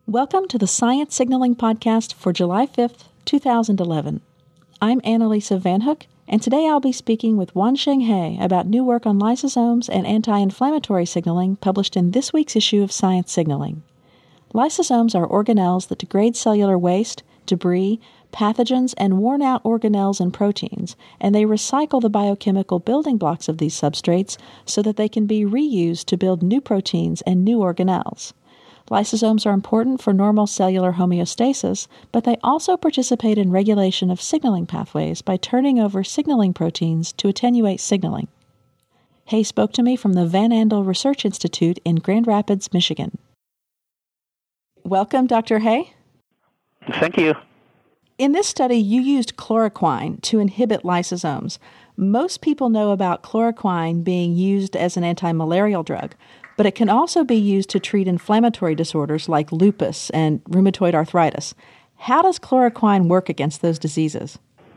Welcome to the Science Signaling Podcast for July 5th, 2011. I'm Annalisa Van Hook, and today I'll be speaking with Wansheng He about new work on lysosomes and anti-inflammatory signaling published in this week's issue of Science Signaling. Lysosomes are organelles that degrade cellular waste, debris, pathogens, and worn-out organelles and proteins, and they recycle the biochemical building blocks of these substrates so that they can be reused to build new proteins and new organelles. Lysosomes are important for normal cellular homeostasis, but they also participate in regulation of signaling pathways by turning over signaling proteins to attenuate signaling. He spoke to me from the Van Andel Research Institute in Grand Rapids, Michigan. Welcome, Dr. He. Thank you. In this study, you used chloroquine to inhibit lysosomes. Most people know about chloroquine being used as an anti-malarial drug, but it can also be used to treat inflammatory disorders like lupus and rheumatoid arthritis. How does chloroquine work against those diseases?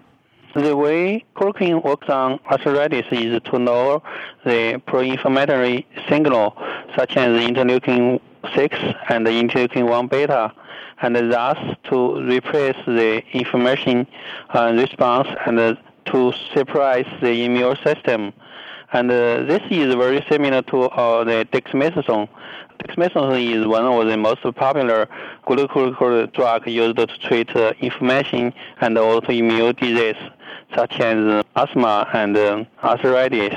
The way chloroquine works on arthritis is to lower the pro-inflammatory signal, such as interleukin-6 and interleukin-1 beta, and thus to repress the inflammation response and to suppress the immune system. And this is very similar to the dexamethasone. Dexamethasone is one of the most popular glucocorticoid drugs used to treat inflammation and autoimmune disease, such as asthma and arthritis.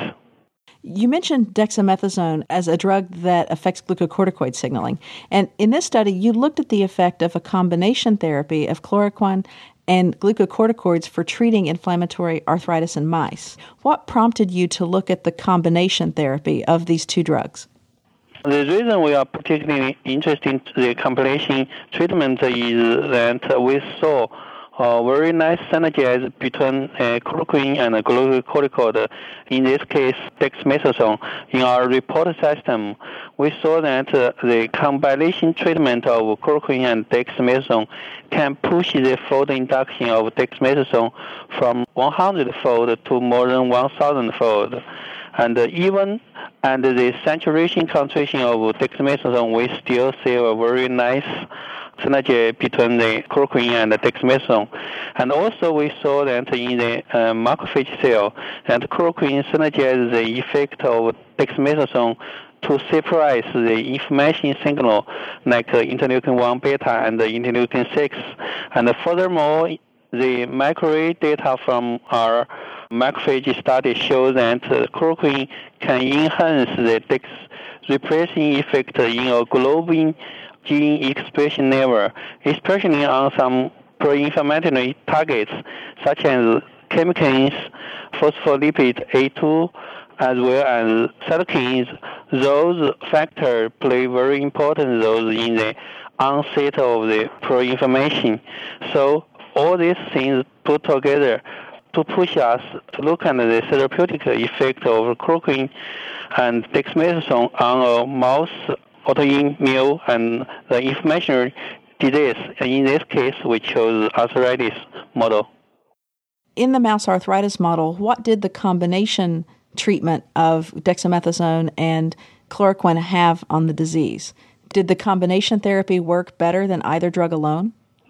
You mentioned dexamethasone as a drug that affects glucocorticoid signaling. And in this study, you looked at the effect of a combination therapy of chloroquine and glucocorticoids for treating inflammatory arthritis in mice. What prompted you to look at the combination therapy of these two drugs? The reason we are particularly interested in the combination treatment is that we saw very nice synergy between chloroquine and glucocorticoid, in this case dexamethasone. In our report system, we saw that the combination treatment of chloroquine and dexamethasone can push the fold induction of dexamethasone from 100-fold to more than 1,000-fold. And even at the saturation concentration of dexamethasone, we still see a very nice synergy between the chloroquine and the dexamethasone. And also we saw that in the macrophage cell, that chloroquine synergizes the effect of dexamethasone to suppress the inflammation signal like interleukin-1 beta and interleukin-6. And furthermore, the microarray data from our macrophage study shows that chloroquine can enhance the dex repressing effect in a globin gene expression level, especially on some pro-inflammatory targets such as chemokines, phospholipid A2, as well as cytokines. Those factors play very important roles in the onset of the pro-inflammation. So all these things put together to push us to look at the therapeutic effect of chloroquine and dexamethasone on a mouse autoimmune and the inflammatory disease. And in this case, we chose arthritis model. In the mouse arthritis model, what did the combination treatment of dexamethasone and chloroquine have on the disease? Did the combination therapy work better than either drug alone?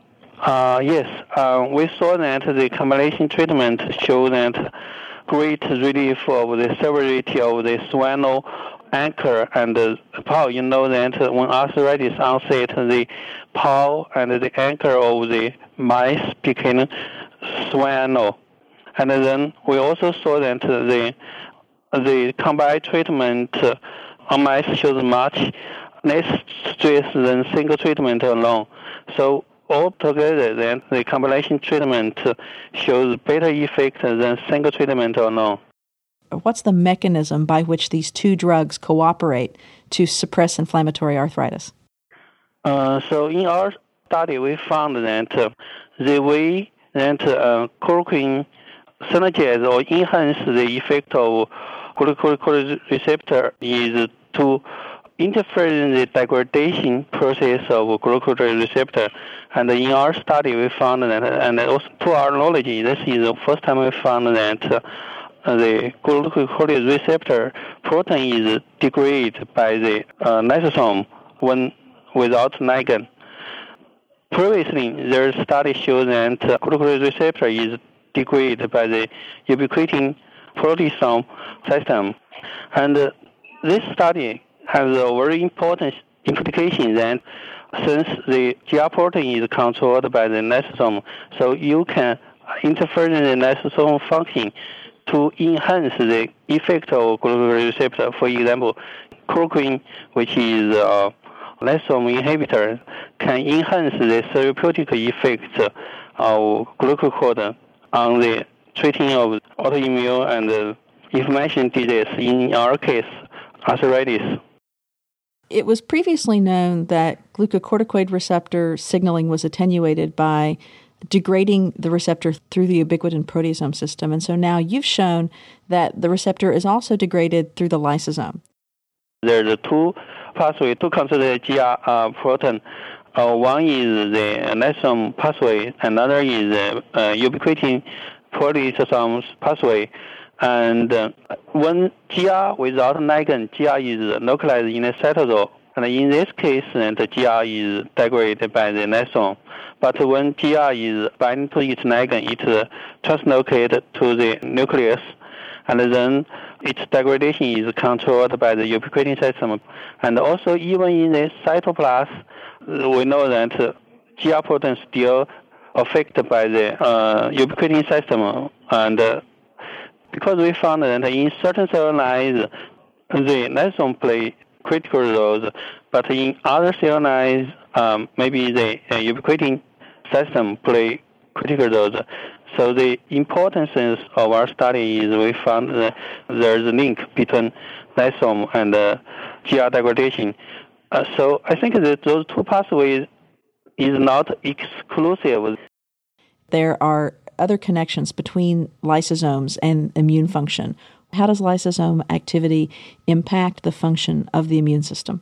Yes. We saw that the combination treatment showed that great relief of the severity of the swallow anchor and the paw. You know that when arthritis onset, the paw and the anchor of the mice became swollen. And then we also saw that the combined treatment on mice shows much less stress than single treatment alone. So altogether, then the combination treatment shows better effect than single treatment alone. What's the mechanism by which these two drugs cooperate to suppress inflammatory arthritis? So in our study, we found that the way that chloroquine synergizes or enhance the effect of glucocorticoid receptor is to interfere in the degradation process of glucocorticoid receptor. And in our study, we found that, and also to our knowledge, this is the first time we found that the glucocorticoid receptor protein is degraded by the lysosome when without ligand. Previously, their study showed that glucose receptor is degraded by the ubiquitin proteasome system. And this study has a very important implication that since the GR protein is controlled by the lysosome, so you can interfere in the lysosome function to enhance the effect of glucose receptor. For example, chloroquine, which is a lysosome inhibitor, can enhance the therapeutic effect of glucocorticoid on the treating of autoimmune and inflammation disease, in our case, arthritis. It was previously known that glucocorticoid receptor signaling was attenuated by degrading the receptor through the ubiquitin proteasome system. And so now you've shown that the receptor is also degraded through the lysosome. There's two pathways to consider GR protein. One is the lysosome pathway, another is the ubiquitin proteasome pathway. And when GR without ligand, GR is localized in the cytosol. And in this case, the GR is degraded by the lysosome. But when GR is binding to its ligand, it translocated to the nucleus, and then its degradation is controlled by the ubiquitin system. And also, even in the cytoplasm, we know that GR protein still affected by the ubiquitin system. And because we found that in certain cell lines, the lysosome play critical roles, but in other cell lines, maybe the ubiquitin system play critical roles. So the importance of our study is we found that there's a link between lysosome and GR degradation. So I think that those two pathways is not exclusive. There are other connections between lysosomes and immune function. How does lysosome activity impact the function of the immune system?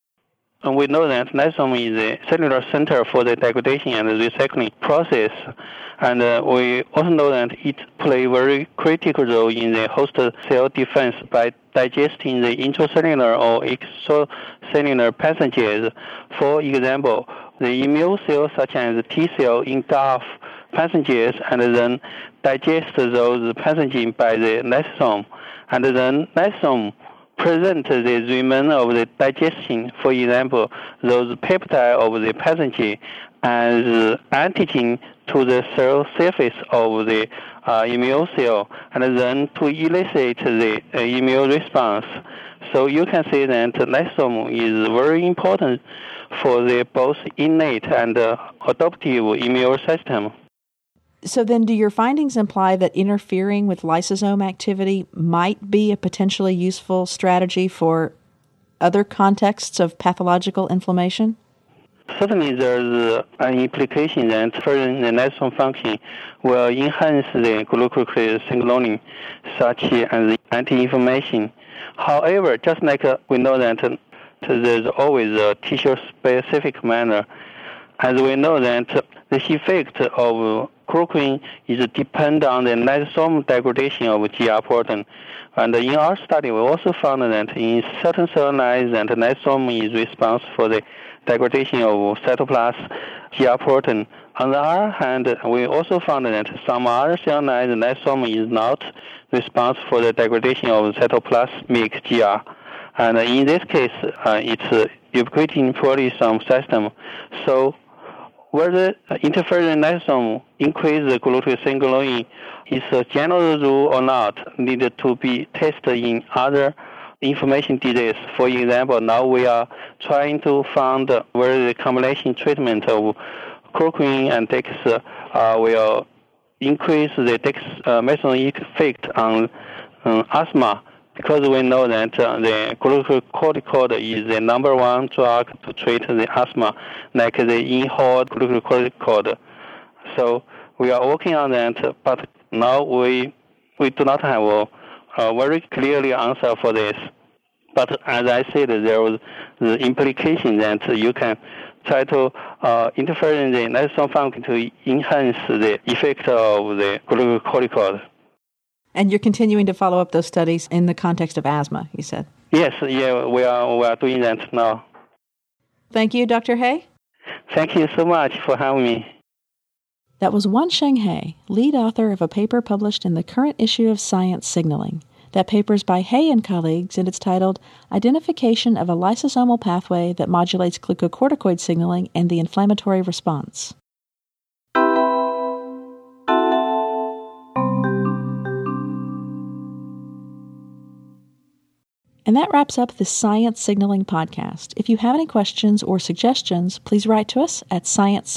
And we know that lysosome is the cellular center for the degradation and the recycling process. And we also know that it plays a very critical role in the host cell defense by digesting the intracellular or extracellular pathogens. For example, the immune cells such as the T cell engulf pathogens and then digest those pathogens by the lysosome. And then lysosome present the remnant of the digestion, for example, those peptides of the pathogen as antigen to the cell surface of the immune cell, and then to elicit the immune response. So you can say that lysosome is very important for the both innate and adaptive immune system. So then do your findings imply that interfering with lysosome activity might be a potentially useful strategy for other contexts of pathological inflammation? Certainly there's an implication that interfering the lysosome function will enhance the glucose signaling, such as anti-inflammation. However, just like we know that there's always a tissue-specific manner, as we know that the effect of chloroquine is dependent on the lysosome degradation of GR protein. And in our study, we also found that in certain cell lines, that lysosome is responsible for the degradation of cytoplasm GR protein. On the other hand, we also found that some other cell lines, lysosome is not responsible for the degradation of cytoplasmic GR. And in this case, it's ubiquitin proteasome system. So whether interfering lysosome increase the glucose signaling is a general rule or not needed to be tested in other inflammation disease. For example, now we are trying to find whether the combination treatment of chloroquine and dex will increase the dexamethasone effect on asthma, because we know that the glucocorticoid is the number one drug to treat the asthma, like the inhaled glucocorticoid. So we are working on that, but now we do not have a very clearly answer for this. But as I said, there was the implication that you can try to interfere in the lysosome function to enhance the effect of the glucocorticoid. And you're continuing to follow up those studies in the context of asthma, you said? Yes, we are doing that now. Thank you, Dr. He. Thank you so much for having me. That was Wansheng He, lead author of a paper published in the current issue of Science Signaling. That paper is by He and colleagues, and it's titled Identification of a Lysosomal Pathway that Modulates Glucocorticoid Signaling and the Inflammatory Response. And that wraps up the Science Signaling podcast. If you have any questions or suggestions, please write to us at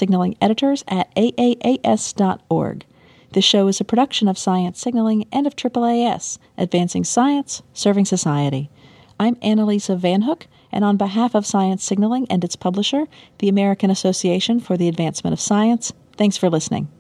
sciencesignalingetitors@aaas.org. This show is a production of Science Signaling and of AAAS, advancing science, serving society. I'm Annalisa Van Hook, and on behalf of Science Signaling and its publisher, the American Association for the Advancement of Science, thanks for listening.